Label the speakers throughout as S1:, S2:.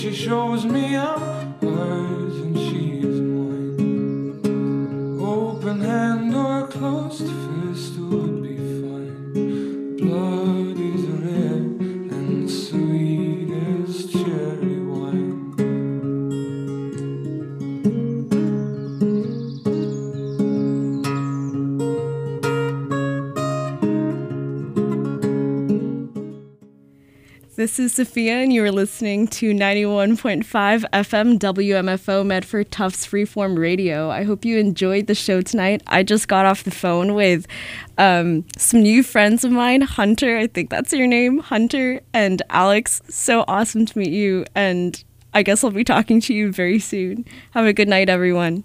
S1: She shows me I'm hers and she's mine. Open hand or closed fist would be fine. Blood is red and sweet as cherry wine.
S2: This is Sophia, and you are listening to 91.5 FM WMFO Medford Tufts Freeform Radio. I hope you enjoyed the show tonight. I just got off the phone with some new friends of mine, Hunter, I think that's your name, Hunter, and Alex. So awesome to meet you, and I guess I'll be talking to you very soon. Have a good night, everyone.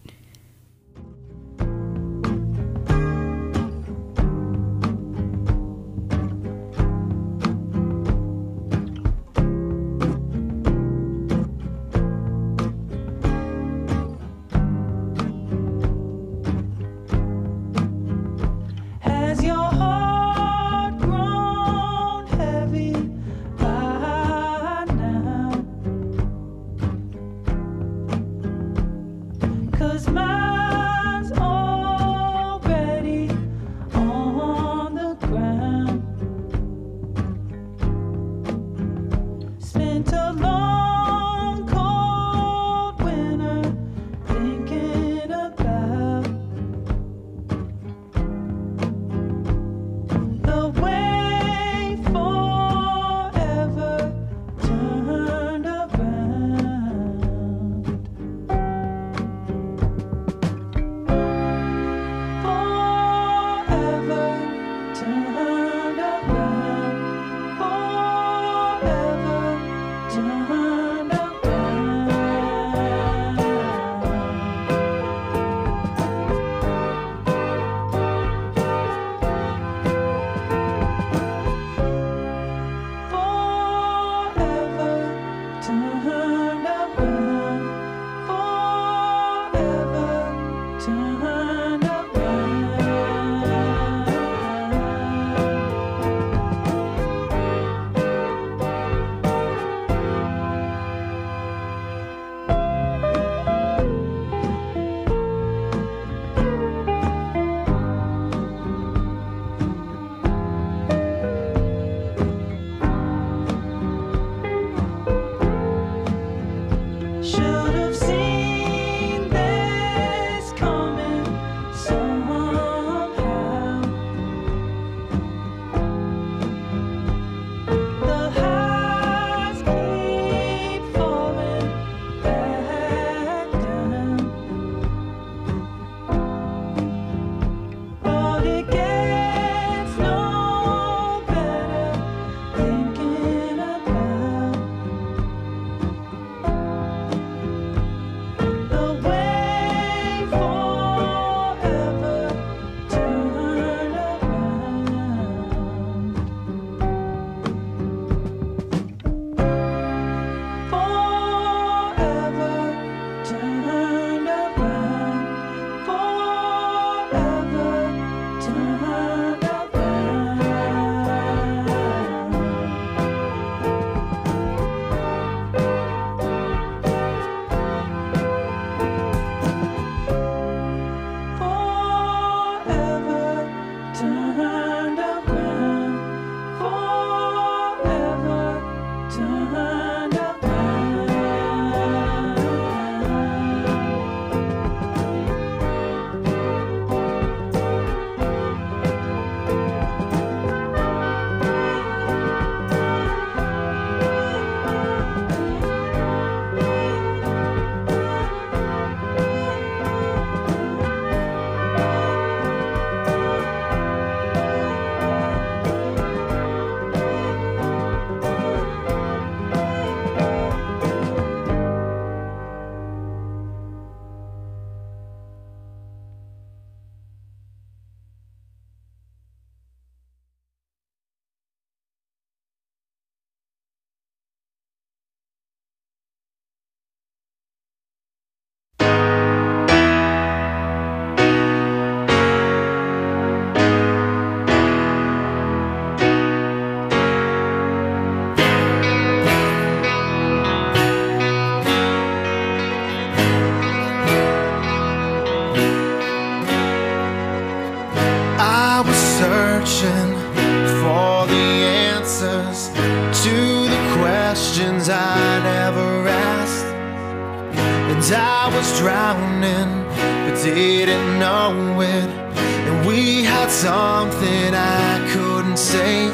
S3: And I was drowning, but didn't know it. And we had something I couldn't save.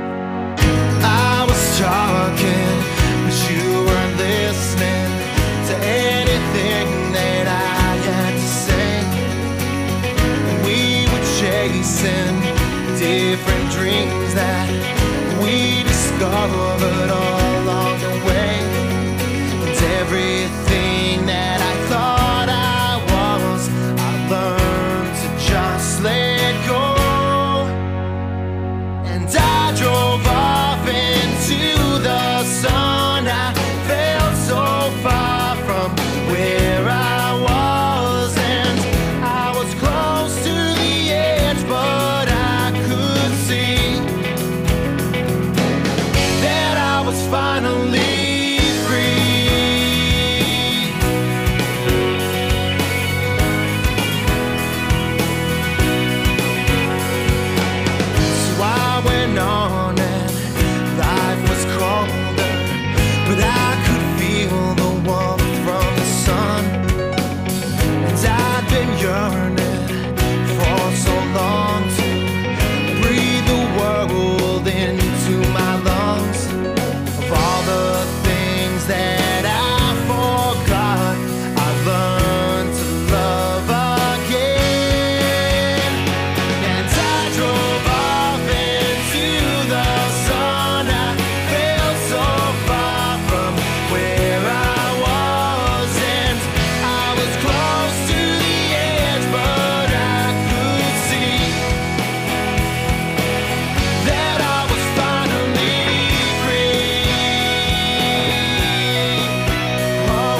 S3: I was talking, but you weren't listening to anything that I had to say. And we were chasing different dreams that we discovered all along the way. And everything that I thought I was, I learned to just let go. And I drove off into the sun. I felt so far from where I was, and I was close to the edge, but I could see that I was finally free. So I went on and life was colder, but I could feel the warmth from the sun. And I'd been yearning for so long to breathe the world into my lungs. Of all the things that I forgot, I learned to love again. And I drove off into the sun. I felt so far from where I was, and I was close to the edge, but I could see that I was finally free. Oh,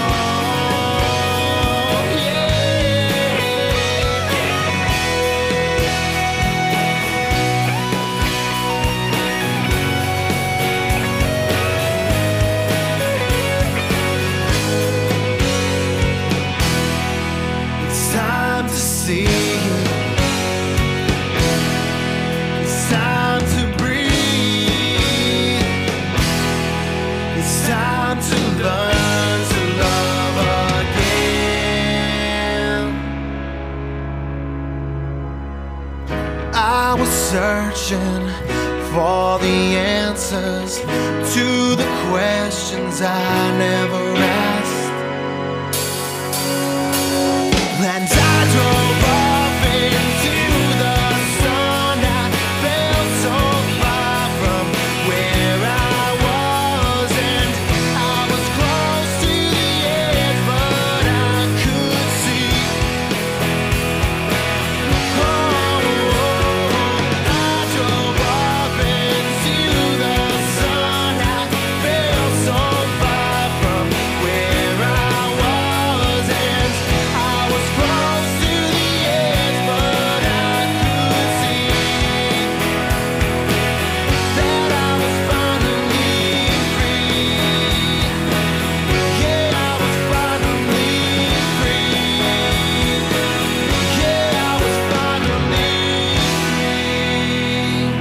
S3: it's time to see. It's time to breathe. It's time to learn to love again. I was searching for the answers to the questions I never asked. And I drove off into the sun. I felt so far from where I was, and I was close to the edge, but I could see. Oh, I drove off into the sun. I felt so far from where I was, and I was close to the edge, but I could see that I was finally free. Yeah, I was finally free. Yeah, I was finally free.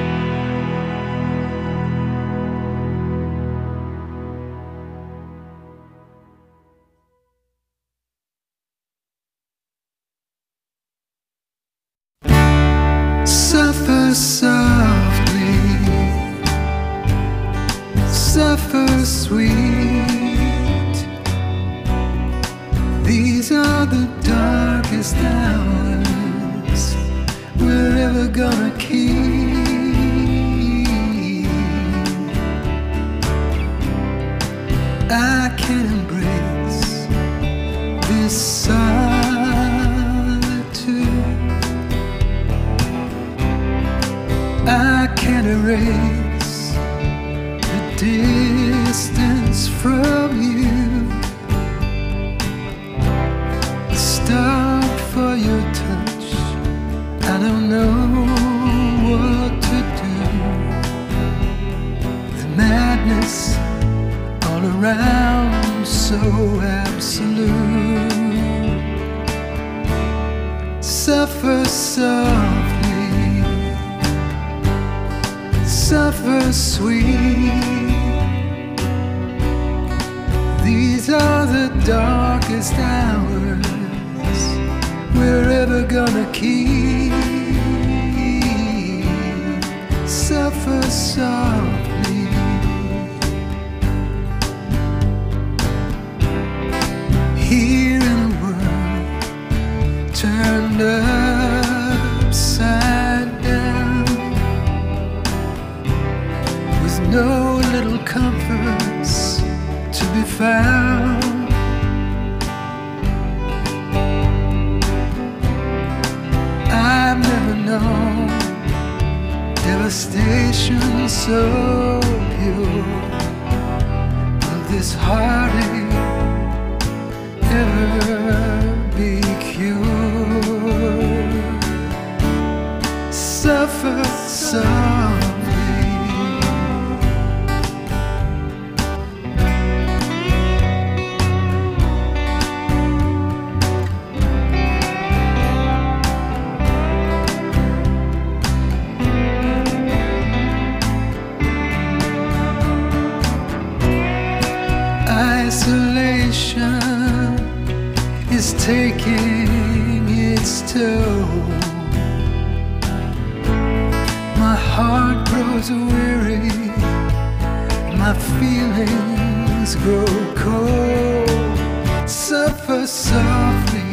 S4: Suffer softly, suffer sweet. These are the darkest hours we're ever gonna keep. I can't embrace this solitude. I can't erase the distance from you. Stop for your touch. I don't know what to do. The madness all around, so absolute. Suffer softly, suffer sweet. These are the darkest hours we're ever gonna keep. Suffer softly. Here in a world turned upside down, with no little comforts to be found. I've never known devastation so pure. Will this heartache ever be cured? Suffer softly. Isolation is taking its toll. My heart grows weary, my feelings grow cold. Suffer softly,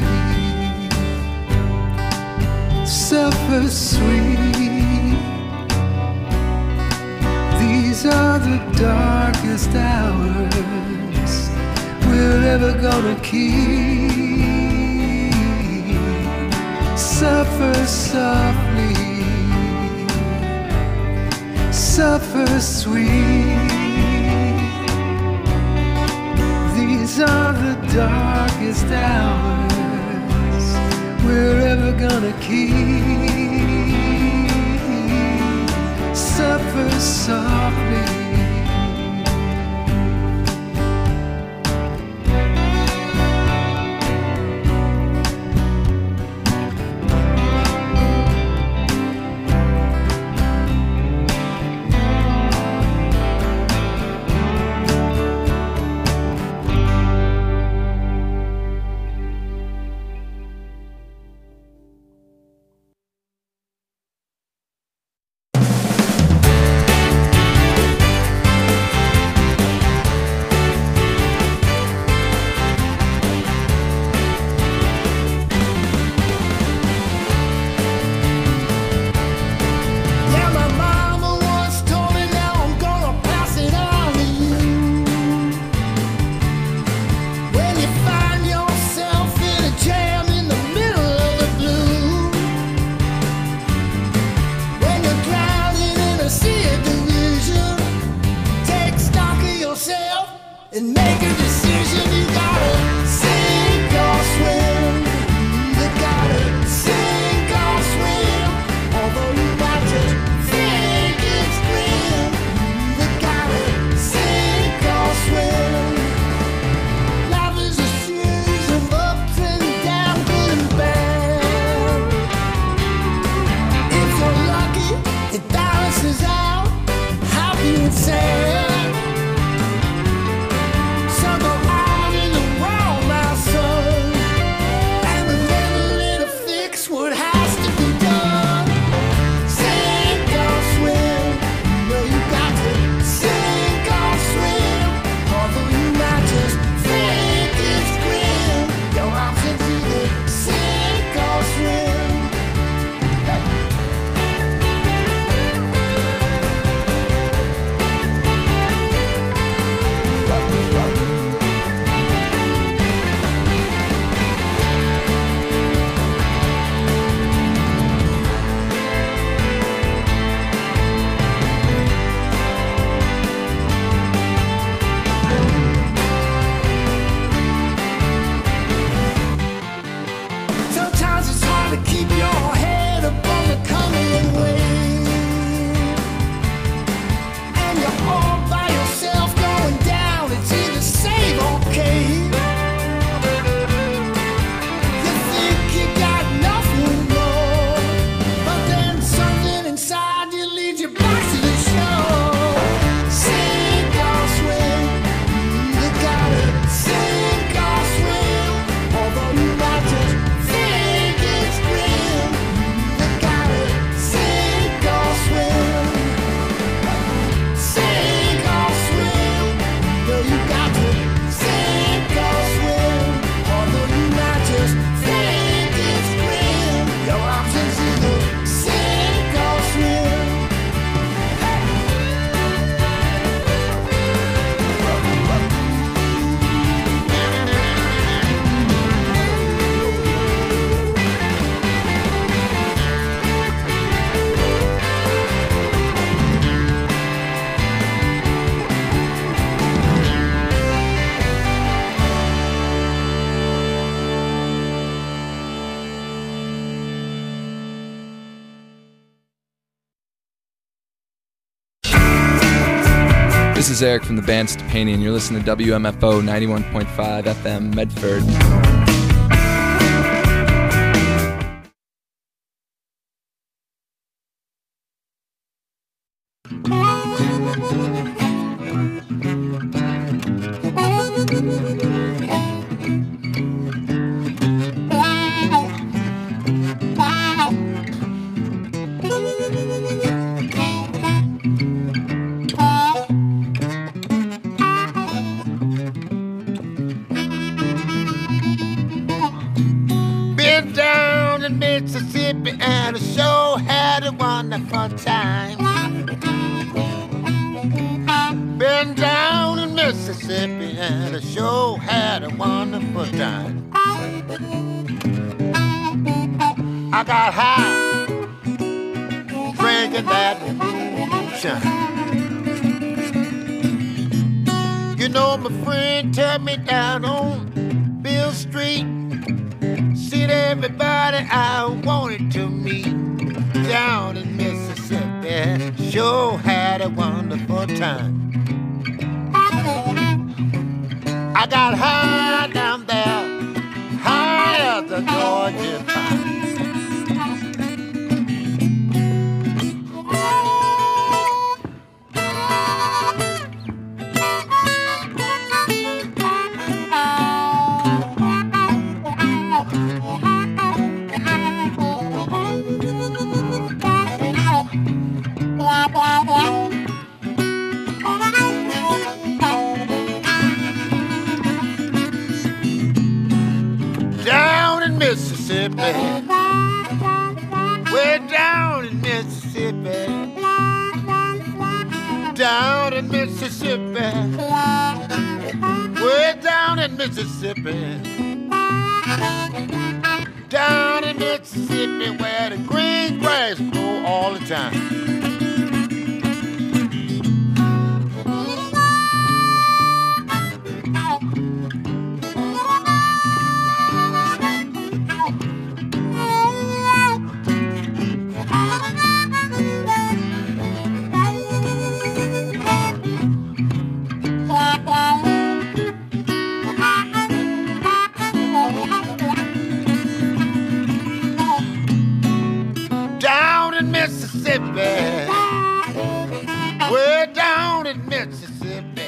S4: suffer sweet. These are the darkest hours we're ever gonna keep. Suffer softly, suffer sweet. These are the darkest hours we're ever gonna keep. Suffer softly.
S5: Sad. So go on.
S1: This is Eric from the band Stepanian. You're listening to WMFO 91.5 FM Medford.
S3: Mississippi and the show had a wonderful time. Been down in Mississippi and the show had a wonderful time. I got high drinking that moonshine. You know my friend took me down on Bill Street. Seen everybody I wanted to meet down in Mississippi. Sure had a wonderful time. I got high down there, high as the Georgia pine. Mississippi, way down in Mississippi, down in Mississippi, way down in Mississippi, down in Mississippi, where the green grass grow all the time. Mississippi, way down in Mississippi.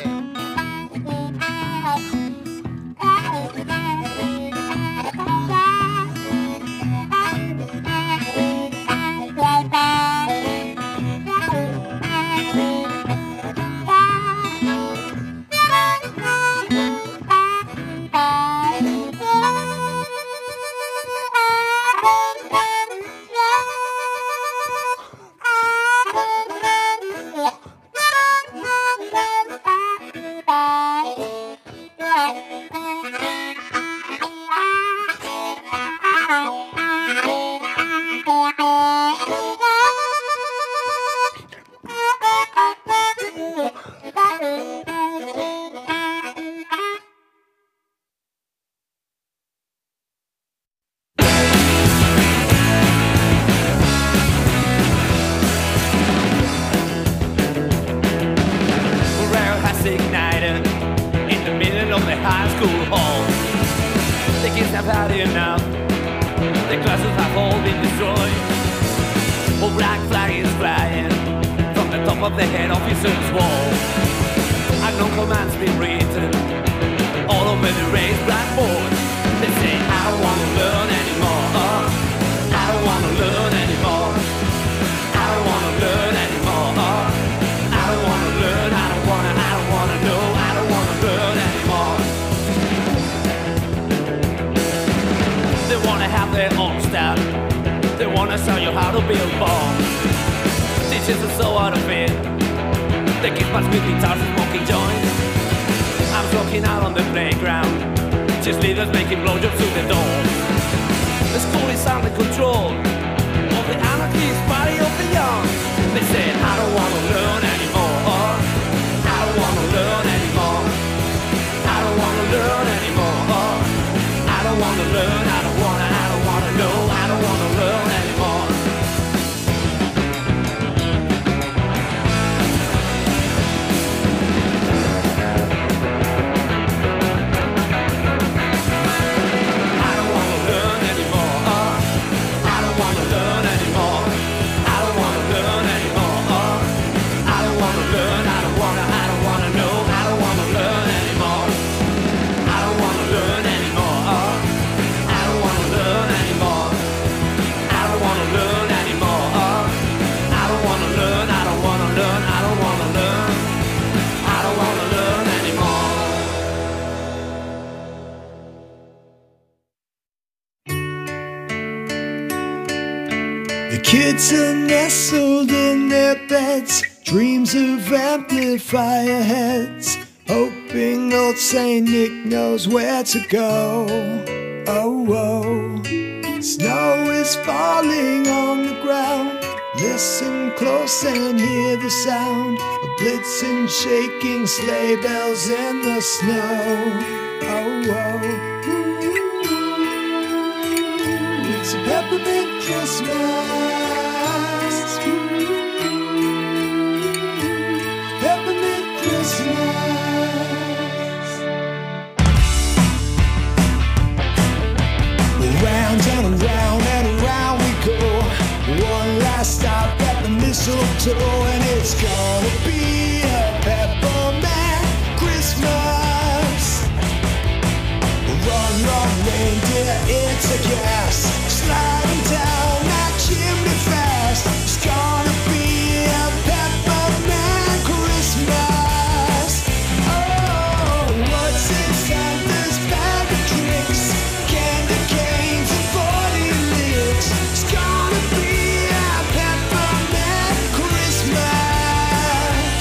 S4: Kids are nestled in their beds, dreams of amplifier heads, hoping old Saint Nick knows where to go. Oh, oh. Snow is falling on the ground. Listen close and hear the sound of blitzing, shaking sleigh bells in the snow. Oh, oh. It's a peppermint Christmas. Peppermint Christmas. Round and around and around we go. One last stop at the mistletoe, and it's gonna be a peppermint Christmas. Run, run, reindeer, it's a gas, sliding down that chimney fast. It's gonna be a peppermint Christmas. Oh, what's in Santa's bag of tricks? Candy canes and 40 licks. It's gonna be a peppermint Christmas.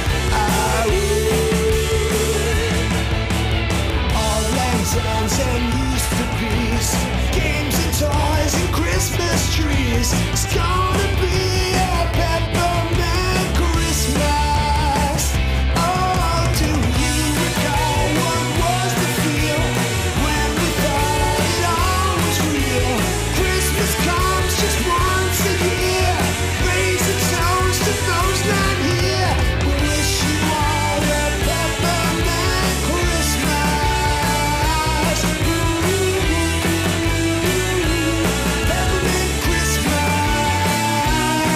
S4: All lanterns and used to be's, games and toys and Christmas trees. It's gonna be a peppermint Christmas. Oh, do you recall what was the feel when we thought it all was real? Christmas comes just once a year. Raise a toast to those not here. We wish you all a peppermint Christmas. Peppermint Christmas.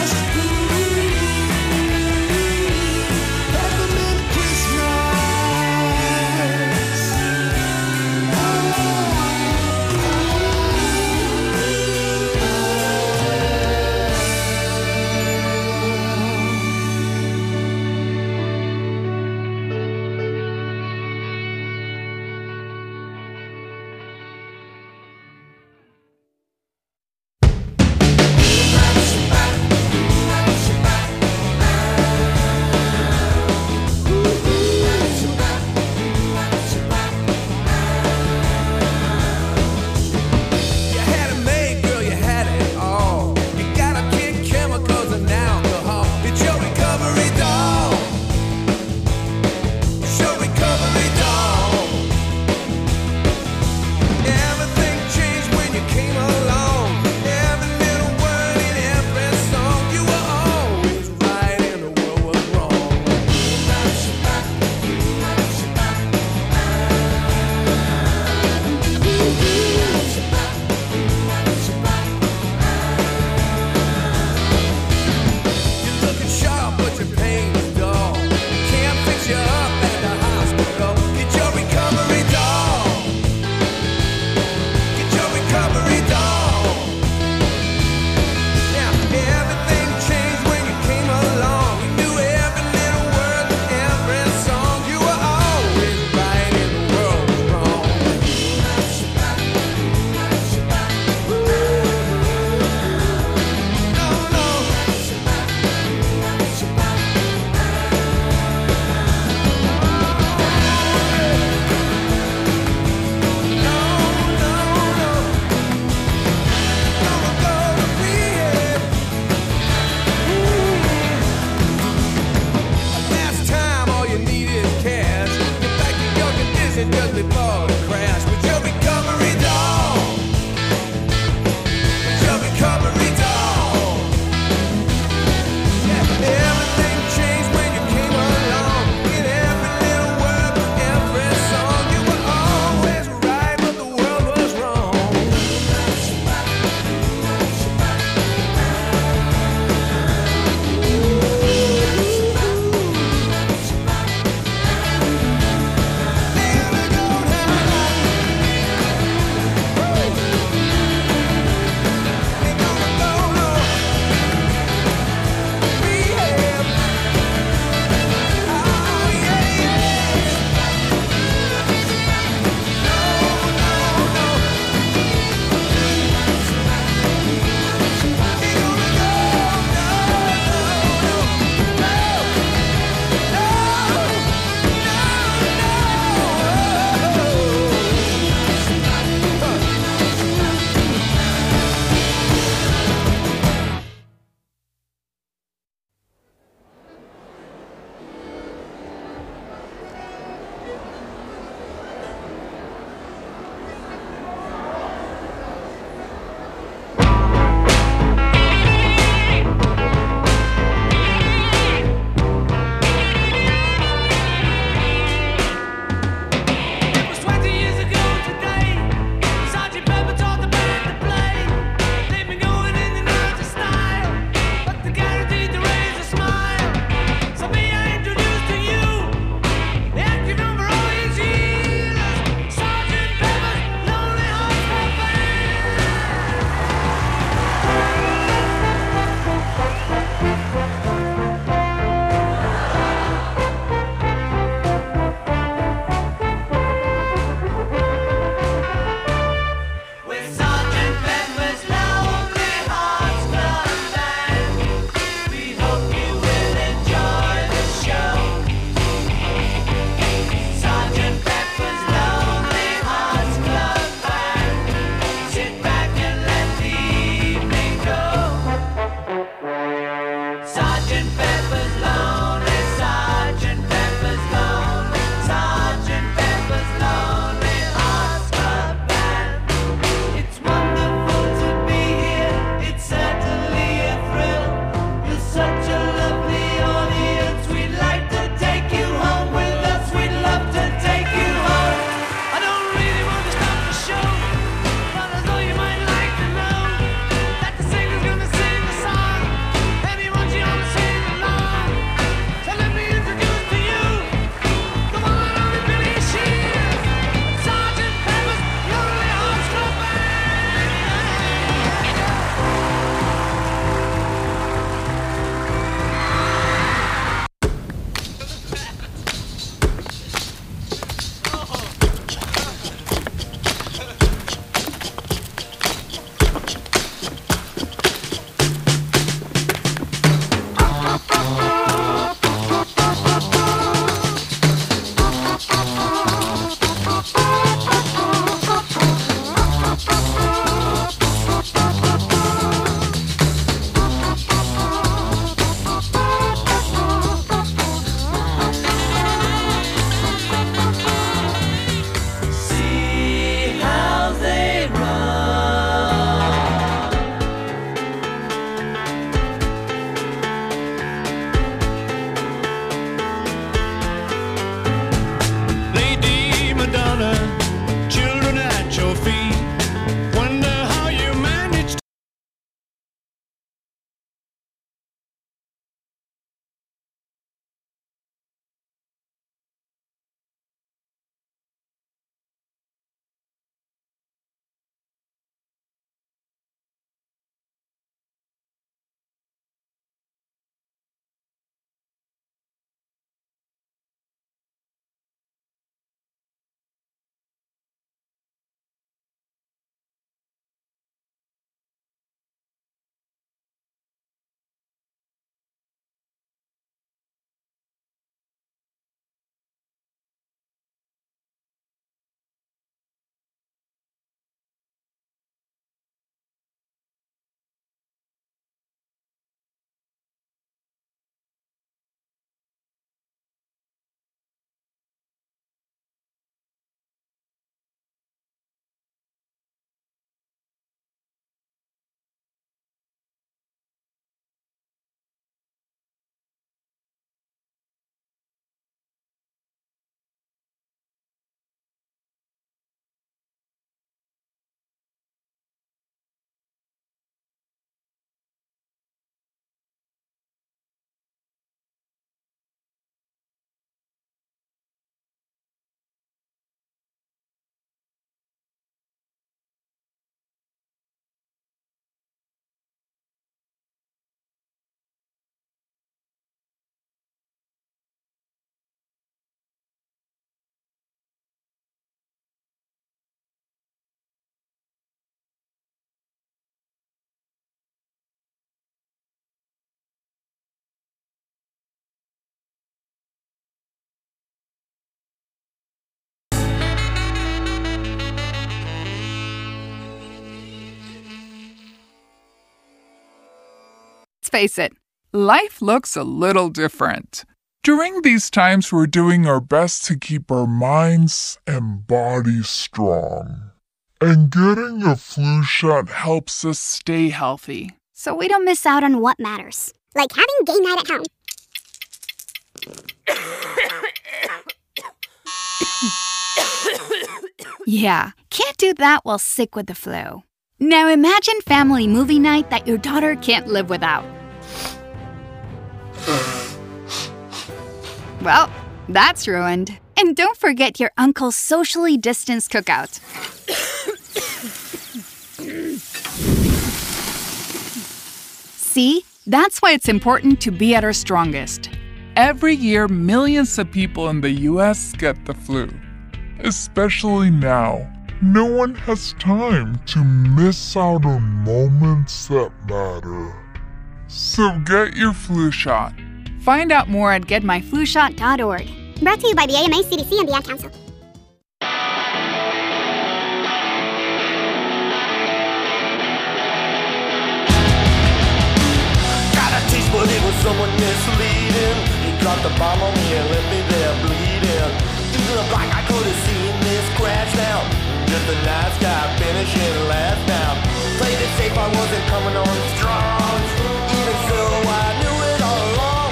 S5: face it, life looks a little different. During these times, we're doing our best to keep our minds and bodies strong. And getting a flu shot helps us stay healthy.
S6: So we don't miss out on what matters.
S7: Like having game night at home.
S6: Yeah, can't do that while sick with the flu. Now imagine family movie night that your daughter can't live without. Well, that's ruined. And don't forget your uncle's socially distanced cookout. See? That's why it's important to be at our strongest.
S5: Every year, millions of people in the U.S. get the flu. Especially now. No one has time to miss out on moments that matter. So get your flu shot.
S6: Find out more at getmyflushot.org.
S7: Brought to you by the AMA, CDC, and the Ad Council.
S4: But it was someone misleading. He dropped the bomb on me and left me there bleeding. Through the black I could have seen this crash now. Just a nice guy finishing last now. Played it safe, I wasn't coming on strong. Even so, I knew it all along.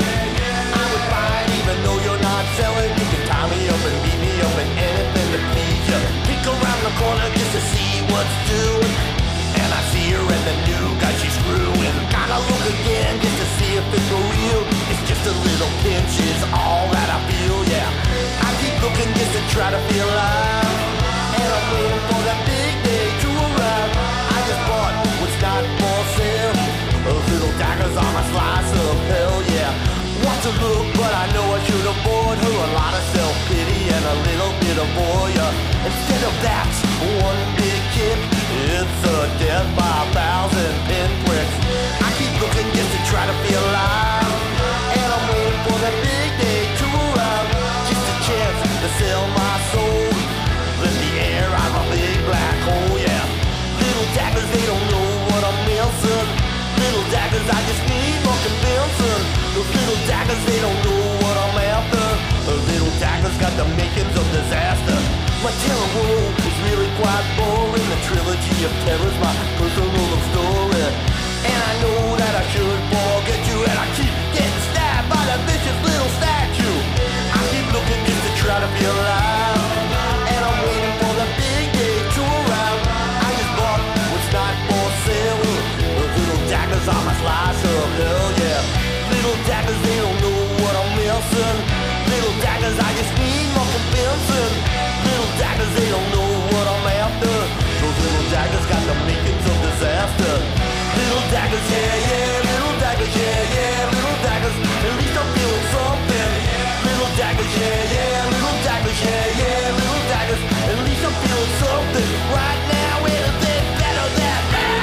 S4: I would fight even though you're not selling. You can tie me up and beat me up and anything to please you. Pick around the corner just to see what's doing. And I see her and the new guy she's screwing. Gotta look again just to see if it's for real. It's just a little pinch is all that I feel, yeah. I keep looking just to try to feel alive. And I'm waiting for that big day to arrive. I just bought what's not for sale. Those little daggers on my slice of hell, yeah. Want to look, but I know I should avoid her. A lot of self-pity and a little bit of voyeur. Instead of that, one big kick. It's a death by 1,000 pinpricks. I keep looking just to try to feel alive. And I'm waiting for that big day to arrive. Just a chance to sell my soul. Let the air out of my big black hole, yeah. Little daggers, they don't know what I'm missing. Little daggers, I just need more convincing. Those little daggers, they don't know what I'm after. The little daggers got the makings of disaster. My terror world is really quite boring. The trilogy of terror's my personal love story. And I know that I should forget you. And I keep getting stabbed by that vicious little statue. I keep looking just to try to be alive. And I'm waiting for the big day to arrive. I just bought what's not for sale. Those little daggers on my slice of hell, yeah. Little daggers, they don't know what I'm missing. Little daggers, I just need more convincing. Little daggers, they don't know what I'm after. Those little daggers got the makings of disaster. Little daggers, yeah, yeah. Little daggers, yeah, yeah. Little daggers, at least I'm feeling something. Little daggers, yeah, yeah. Little daggers, yeah, yeah. Little daggers, at least I'm feeling something. Right now, anything better than that.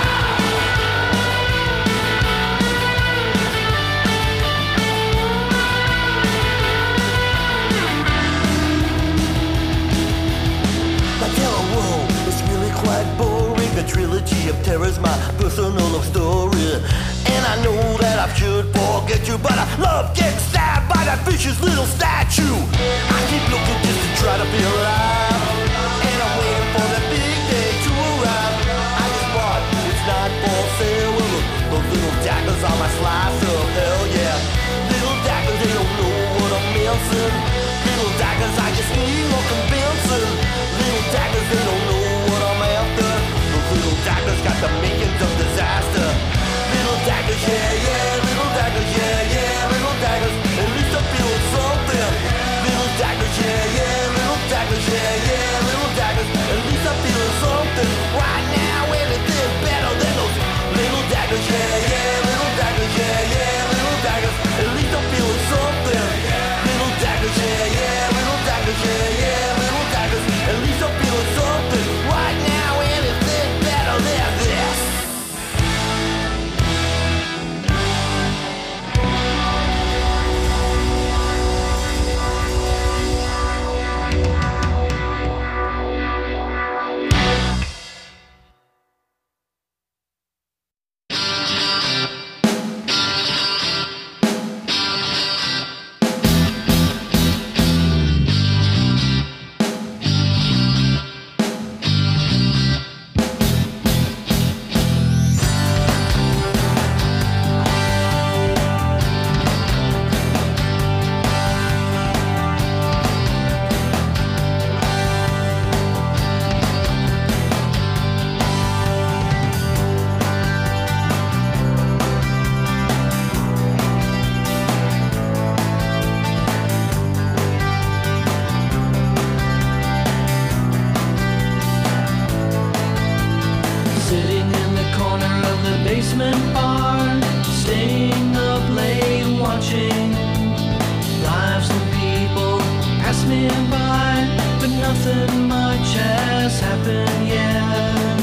S4: My terror world is really quite boring. The trilogy of terror's my personal love story. And I know that I should forget you, but I love getting stabbed by that vicious little statue. I keep looking just to try to be alive. And I'm waiting for that big day to arrive. I just bought it's not for sale. Those little daggers on my slice of hell, yeah. Little daggers, they don't know what I'm missing. Little daggers, I just need more convincing. Little daggers, they don't know what I'm after. Those little daggers got the makings of disaster. Little daggers, yeah, yeah. Little daggers, yeah, yeah. Little daggers, at least I'm feeling something. Little daggers, yeah, yeah. Little daggers, yeah, yeah.
S8: basement bar, staying up late watching lives of people pass me by, but nothing much has happened yet.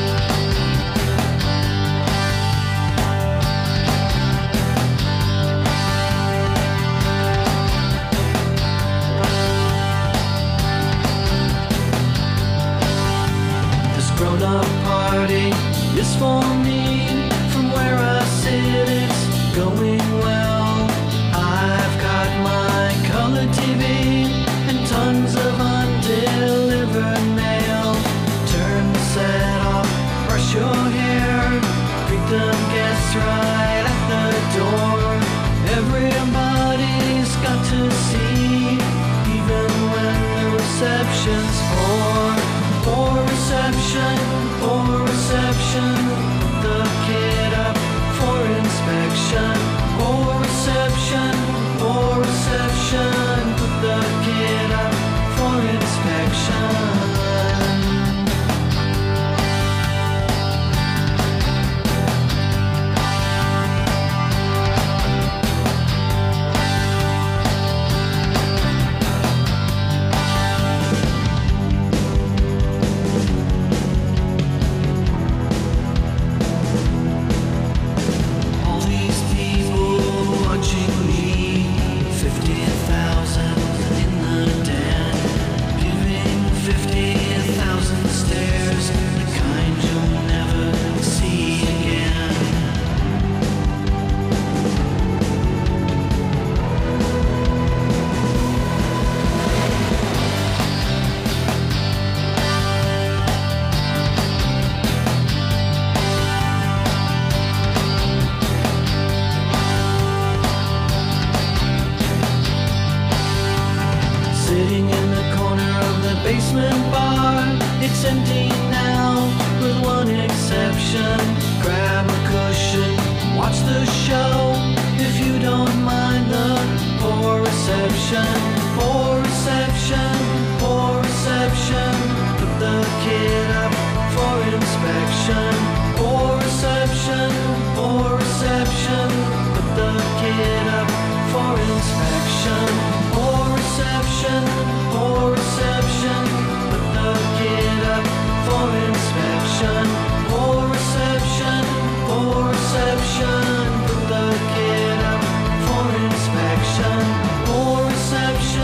S8: This grown-up party is for me. From where I sit, it's going well. I've got my color TV and tons of undelivered mail. Turn the set off, brush your hair, greet the guests right at the door. Everybody's got to see, even when the reception's poor. Poor reception, poor reception. The kid up for inspection. Poor reception, poor reception. Put the kid up for inspection. All these people watching me, 50,000 in the den, giving 50,000 stares, the kind you'll never see again. Sitting in the corner of the basement bar, it's empty now, with one exception. Grab a cushion, watch the show, if you don't mind the poor reception. Poor reception, poor reception. Put the kid up for inspection. Poor reception, poor reception. Put the kid up for inspection. Poor reception, poor reception. Put the kid up for inspection. Poor reception, poor reception. Put the kid up for inspection. Poor reception.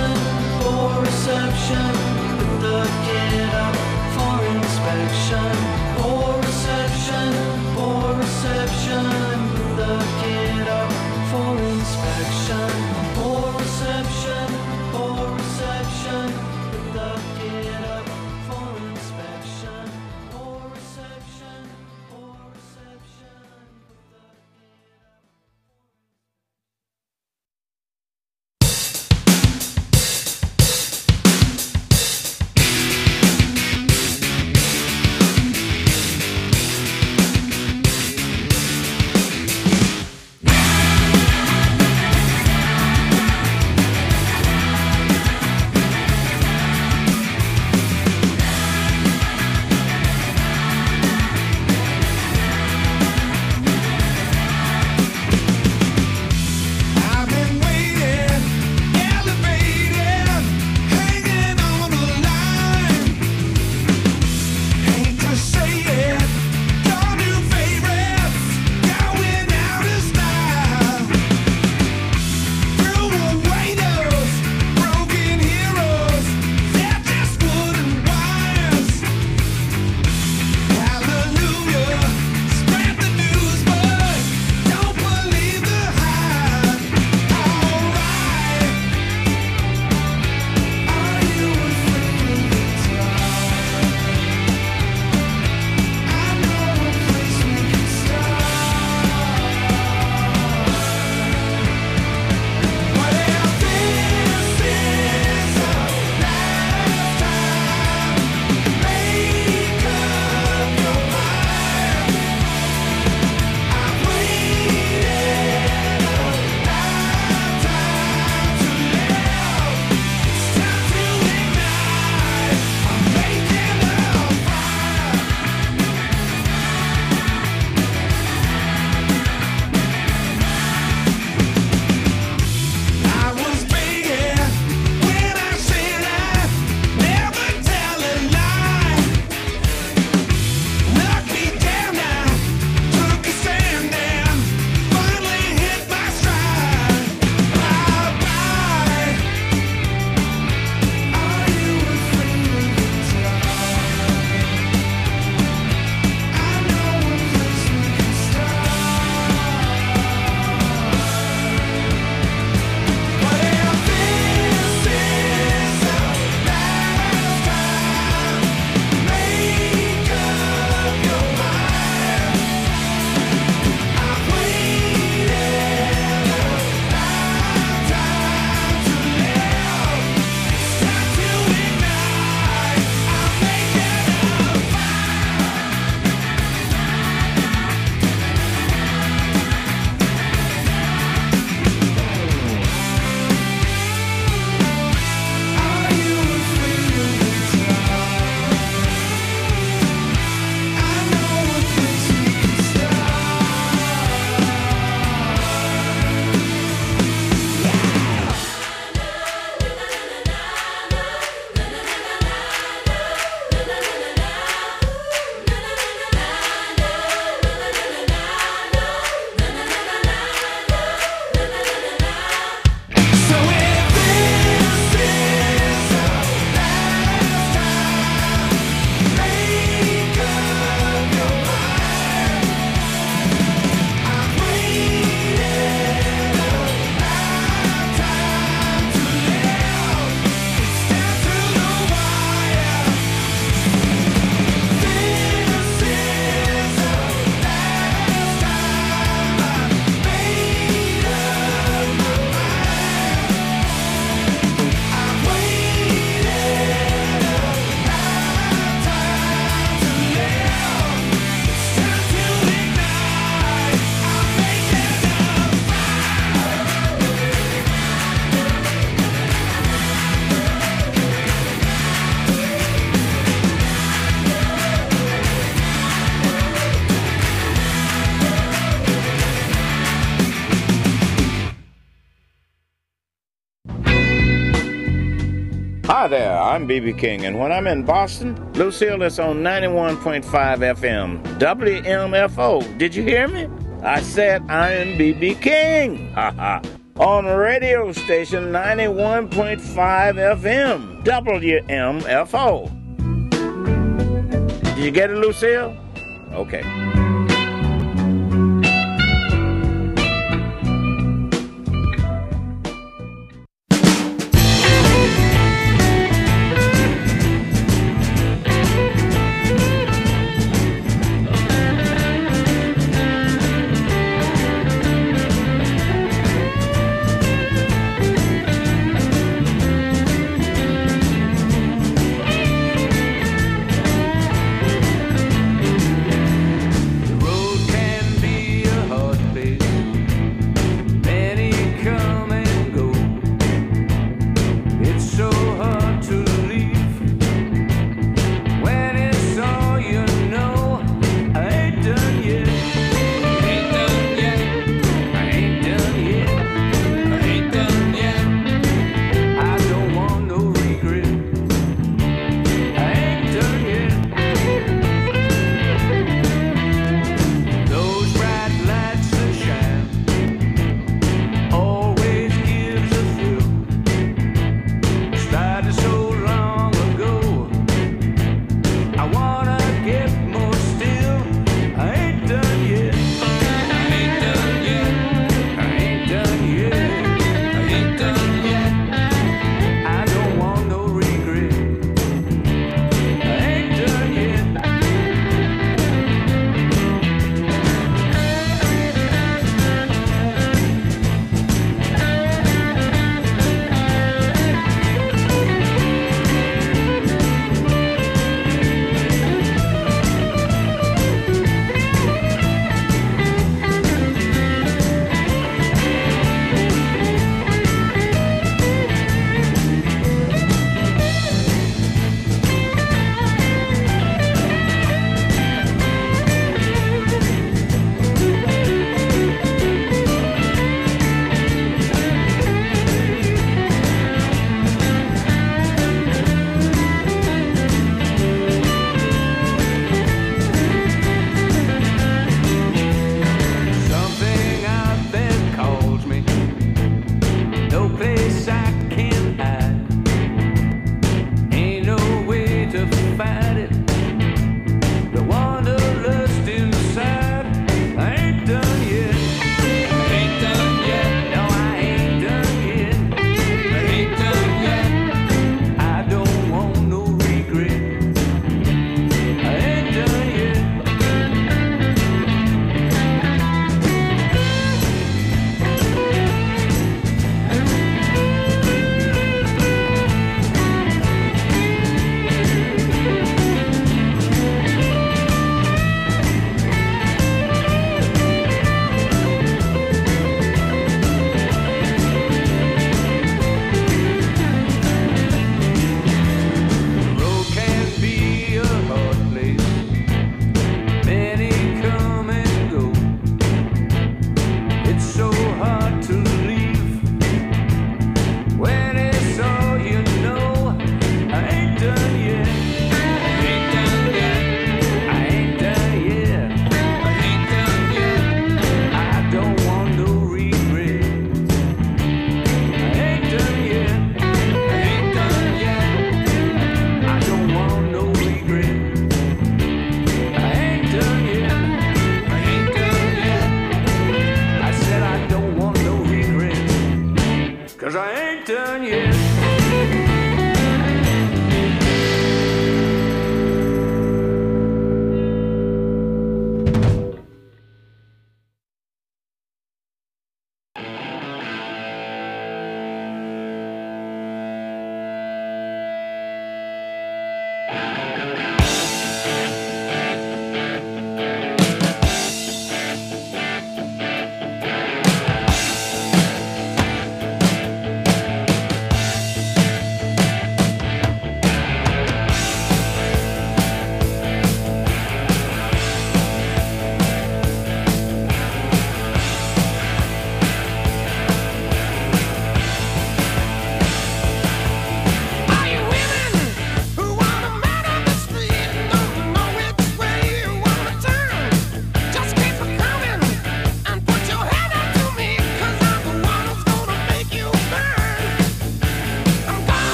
S9: Hi there, I'm B.B. King, and when I'm in Boston, Lucille is on 91.5 FM, WMFO. Did you hear me? I said I am B.B. King. Ha ha. On radio station 91.5 FM, WMFO. Did you get it, Lucille? Okay.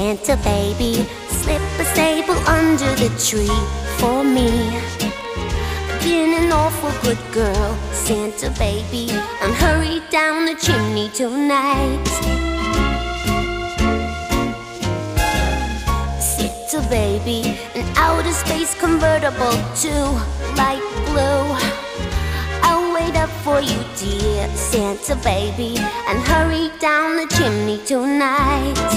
S10: Santa baby, slip a staple under the tree for me. Been an awful good girl, Santa baby, and hurry down the chimney tonight. Santa baby, an outer space convertible to light blue. I'll wait up for you, dear Santa baby, and hurry down the chimney tonight.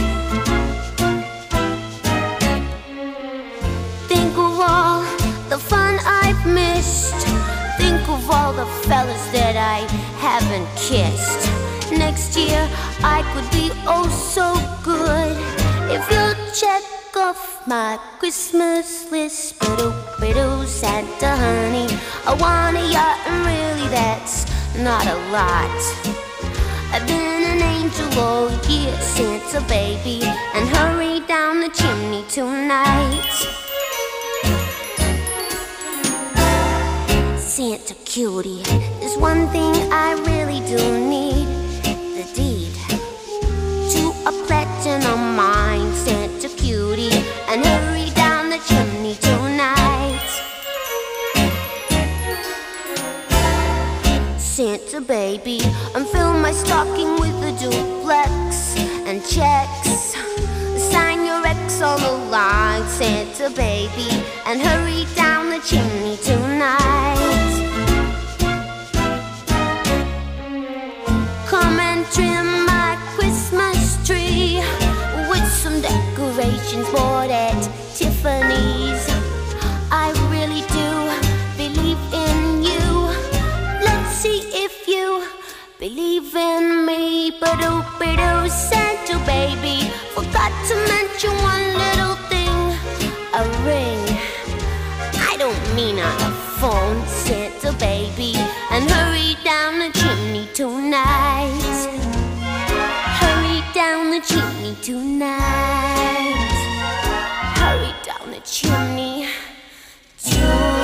S10: Think of all the fun I've missed. Think of all the fellas that I haven't kissed. Next year I could be oh so good if you'll check off my Christmas list. Bidoo, Santa honey, I want a yacht, and really that's not a lot. I've been an angel all year, Santa baby, and hurry down the chimney tonight. Santa cutie, there's one thing I really do need, the deed to a platinum mine, Santa cutie, and hurry down the chimney tonight. Santa baby, and fill my stocking with a duplex and checks. Sign your ex on the line, Santa baby, and hurry down the chimney tonight. Come and trim my Christmas tree with some decorations bought at Tiffany's. I really do believe in you. Let's see if you believe in me. Bidoo, Santa baby, forgot to mention one little thing, a ring. I don't mean on a phone, Santa baby, and hurry down the chimney tonight. Hurry down the chimney tonight. Hurry down the chimney tonight.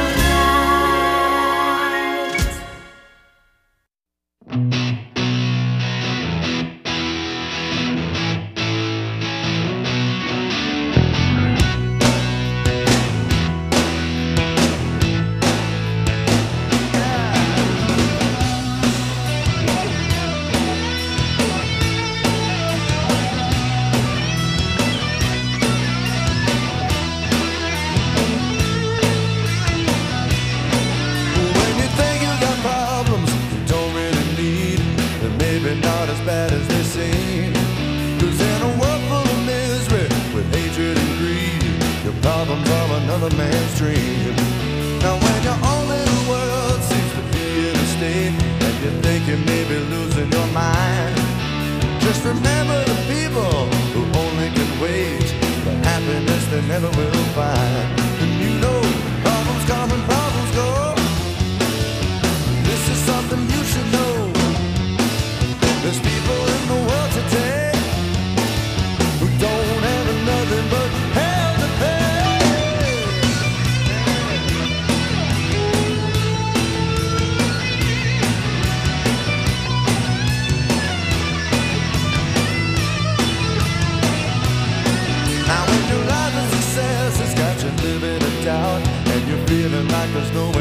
S3: Another man's dream. Now when your own little world seems to be in a state and you think you may be losing your mind, just remember the people who only can wait for happiness they never will find. And you know, problems come and problems go. This is something you should know. There's people in the world today who don't have nothing but hell to pay. Living in doubt, and you're feeling like there's no